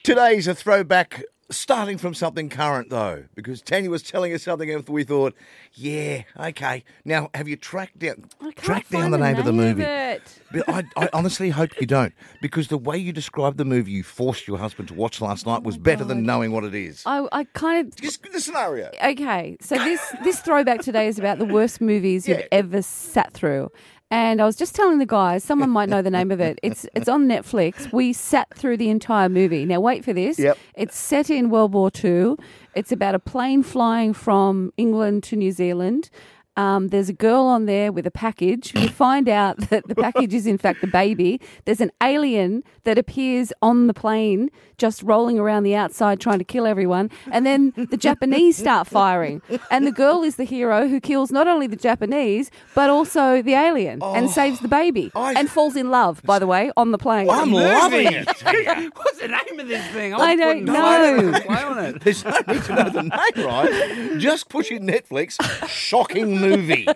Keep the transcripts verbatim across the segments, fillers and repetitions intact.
Today's a throwback, starting from something current, though, because Tanya was telling us something and we thought, yeah, okay. Now, have you tracked down tracked down the name, of the movie? Of But I, I honestly hope you don't, because the way you described the movie you forced your husband to watch last night was better than knowing what it is. I, I kind of... Just the scenario. Okay, so this, this throwback today is about the worst movies Yeah. you've ever sat through. And I was just telling the guys, someone might know the name of it. It's it's on Netflix. We sat through the entire movie. Now, wait for this. Yep. It's set in World War Two. It's about a plane flying from England to New Zealand. Um, there's a girl on there with a package. You find out that the package is in fact the baby. There's an alien that appears on the plane, just rolling around the outside trying to kill everyone. And then the Japanese start firing. And the girl is the hero who kills not only the Japanese, but also the alien and saves the baby. I- And falls in love, by the way, on the plane. I'm loving it. Tanya. What's the name of this thing? I don't know. Play on it. There's no need to know the name, right? Just push in Netflix, shocking movie.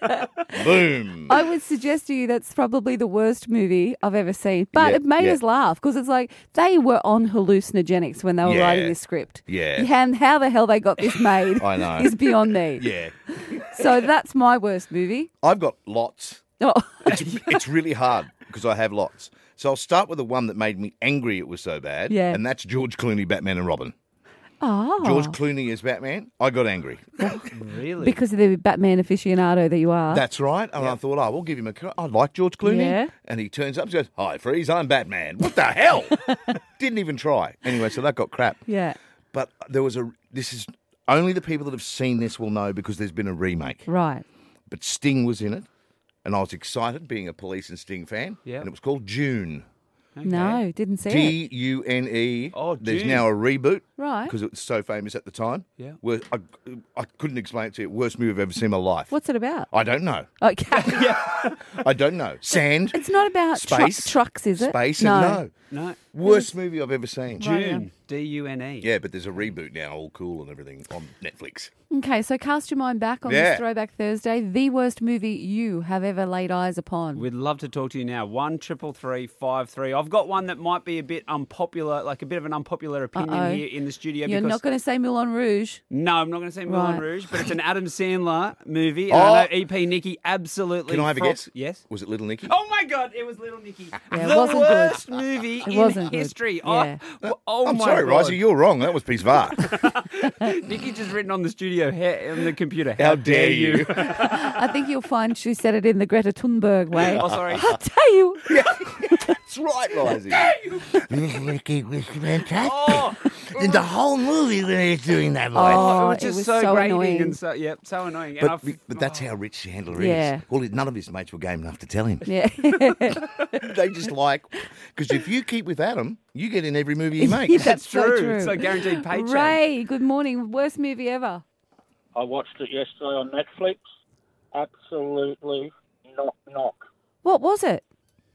Boom. I would suggest to you that's probably the worst movie I've ever seen. But Yeah, it made yeah. us laugh because it's like they were on hallucinogenics when they were Yeah. writing this script. Yeah. And how the hell they got this made I know. is beyond me. Yeah. So that's my worst movie. I've got lots. Oh, It's, it's really hard because I have lots. So I'll start with the one that made me angry it was so bad. Yeah. And that's George Clooney, Batman and Robin. oh. George Clooney as Batman, I got angry. Really? Because of the Batman aficionado that you are. That's right. And I thought, oh, we'll give him a... I like George Clooney. Yeah. And he turns up and goes, hi, Freeze, I'm Batman. What the hell? Didn't even try. Anyway, so that got crap. yeah. But there was a... This is... Only the people that have seen this will know because there's been a remake. Right. But Sting was in it. And I was excited, being a Police and Sting fan. Yeah. And it was called June. No, didn't see it. D U N E. Oh, There's June. now a reboot. Right. Because it was so famous at the time. Yeah. Wor- I, I couldn't explain it to you. Worst movie I've ever seen in my life. What's it about? I don't know. Okay. I don't know. Sand. It's not about tru- Space. trucks, is it? Space. No. And no. No. Worst movie I've ever seen. Right. June. D U N E. Yeah, but there's a reboot now, all cool and everything, on Netflix. Okay, so cast your mind back on Yeah. this Throwback Thursday. The worst movie you have ever laid eyes upon. We'd love to talk to you now. One triple three five three. I've got one that might be a bit unpopular, like a bit of an unpopular opinion Uh-oh. here in the studio. You're because not going to say Moulin Rouge. No, I'm not going to say Moulin Right. Rouge, but it's an Adam Sandler movie. And Oh. I know E P Nicky absolutely. Can I have a froths- guess? Yes. Was it Little Nicky? Oh my God! It was Little Nicky. Yeah, it the wasn't good. worst movie It in wasn't good. history. Yeah. I, oh I'm my sorry, God. Risey, you're wrong. That was piece of art. Nicky just written on the studio he- on the computer. How dare you? I think you'll find she said it in the Greta Thunberg way. Oh, sorry. I'll tell you. That's right, Risey. Little Nicky was fantastic. Oh, In the whole movie when he's doing that voice. Oh, it was it just was so, so grating annoying. and so yeah, so annoying. And But, I've- but that's how Rich Chandler Yeah. is. Well, none of his mates were game enough to tell him. Yeah. They just like, because if you keep with Adam, you get in every movie he makes. That's That's so true. true. It's a guaranteed paycheck. Ray, good morning. Worst movie ever. I watched it yesterday on Netflix. Absolutely knock knock. What was it?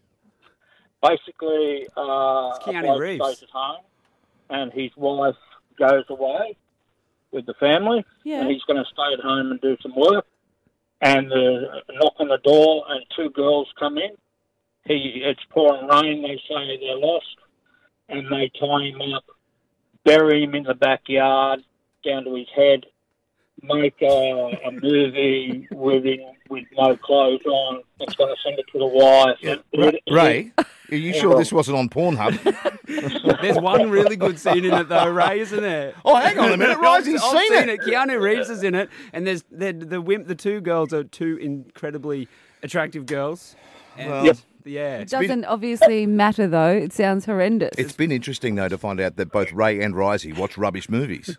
Basically, uh, It's Keanu a bloke Reeves. stays at home, and his wife goes away with the family, Yeah. and he's going to stay at home and do some work. And the knock on the door, and two girls come in. He, it's pouring rain. They say they're lost, and they tie him up, bury him in the backyard down to his head, make a, a movie with him with no clothes on. It's going to send it to the wife. It- it- Ray, are you sure this wasn't on Pornhub? There's one really good scene in it though, Ray, isn't there? Oh, hang on a minute. Risey's I've seen seen it. it. Keanu Reeves is in it, and there's the the wimp, the two girls are two incredibly attractive girls. And Well, Yep. yeah. It doesn't obviously matter, though. It sounds horrendous. It's been interesting, though, to find out that both Ray and Risey watch rubbish movies.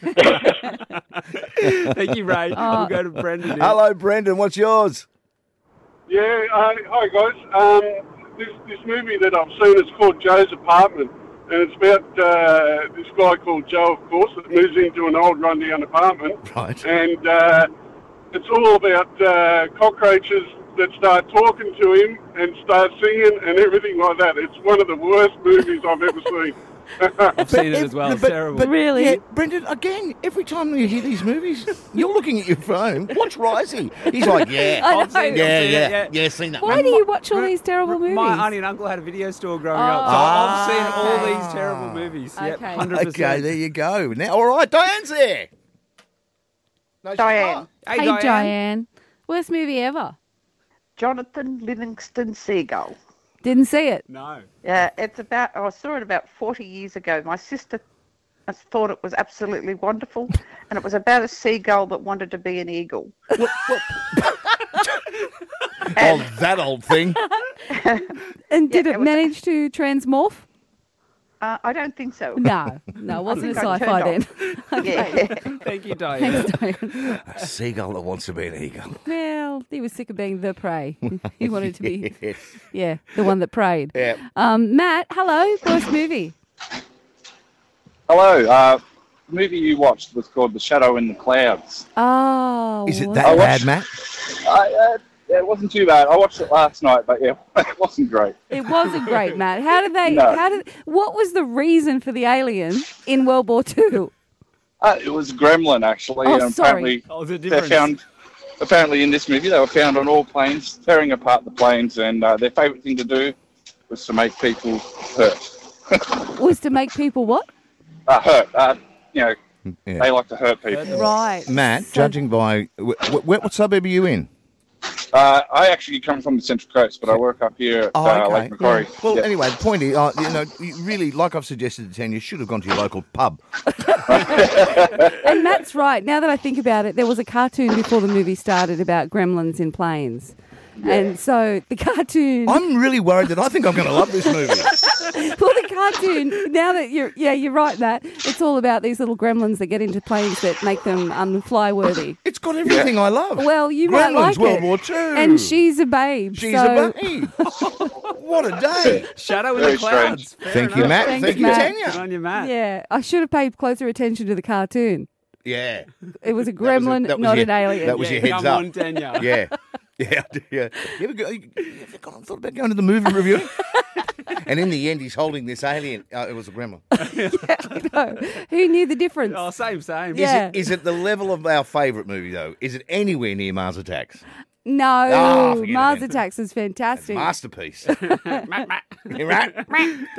Thank you, Ray. We'll go to Brendan. now. Hello, Brendan. What's yours? Yeah, uh, hi guys. Um, this this movie that I've seen is called Joe's Apartment, and it's about uh, this guy called Joe, of course, that moves into an old rundown apartment, Right. and uh, it's all about uh, cockroaches that start talking to him and start singing and everything like that. It's one of the worst movies I've ever seen. I've seen it as well. It's terrible. Really? Yeah, Brendan, again, every time you hear these movies, you're looking at your phone. Watch Risey. He's like, yeah. I know. I've seen it, Yeah, I've seen yeah, it, yeah. yeah, seen that. Why one. do you watch all these terrible movies? My auntie and uncle had a video store growing Oh. up, so I've seen all okay. these terrible movies. Yep, Okay. one hundred percent. Okay, there you go. Now, all right, Diane's there. No, she's Diane. not. Hey, Hey, Diane. Diane. Worst movie ever. Jonathan Livingston Seagull. Didn't see it. No. Yeah, it's about. I saw it about forty years ago. My sister I thought it was absolutely wonderful, and it was about a seagull that wanted to be an eagle. Oh, that old thing. And did Yeah, it, it was- manage to transmorph? Uh, I don't think so. No, no, it wasn't a think I sci-fi then. turned Yeah. Thank you, Diane. Thanks, Diane. A seagull that wants to be an eagle. Well, he was sick of being the prey. He wanted to be, Yes. yeah, the one that preyed. Yeah. Um, Matt, hello. Worst movie. Hello. Uh, the movie you watched was called The Shadow in the Clouds. Oh, Is it was that I bad, watched- Matt? I, uh, it wasn't too bad. I watched it last night, but yeah, it wasn't great. It wasn't great, Matt. How did they? No. How did? What was the reason for the alien in World War Two? Uh, it was Gremlin, actually. Oh, and sorry. apparently, Oh, the they're difference. found. Apparently, in this movie, they were found on all planes, tearing apart the planes, and uh, their favourite thing to do was to make people hurt. Was to make people what? Uh, hurt. Uh, you know, Yeah. they like to hurt people. Right, Matt, So- judging by... Wh- wh- what suburb are you in? Uh, I actually come from the Central Coast, but I work up here at Oh, uh, okay. Lake Macquarie. Well, Yeah. anyway, the point is, uh, you know, you really, like I've suggested to Tanya, you should have gone to your local pub. And Matt's right. Now that I think about it, there was a cartoon before the movie started about gremlins in planes. And so the cartoon, I'm really worried that I think I'm going to love this movie. well, the cartoon, now that you're, yeah, you're right, Matt, it's all about these little gremlins that get into planes that make them unfly-worthy. It's got everything I love. Well, you Gremlins, might like World it. War Two. And she's a babe. She's so- a babe. What a day. Shadow in Very the Clouds. strange. Fair Thank you, enough. Matt. Thanks, Thank you, Matt. Good Tanya. on you, Matt. Yeah, I should have paid closer attention to the cartoon. Yeah. It was a That was a- gremlin, that was not your- an alien. that was Yeah, your heads come up. on, Tanya. Yeah. Yeah, I do, yeah. You ever, go, you ever gone, thought about going to the movie reviewing? And in the end, he's holding this alien. Uh, it was a gremlin. No. Who knew the difference? Oh, same, same. Yeah. Is, it, is it the level of our favourite movie, though? Is it anywhere near Mars Attacks? No, Oh, forget it Mars then. Attacks is fantastic. Masterpiece. You're right.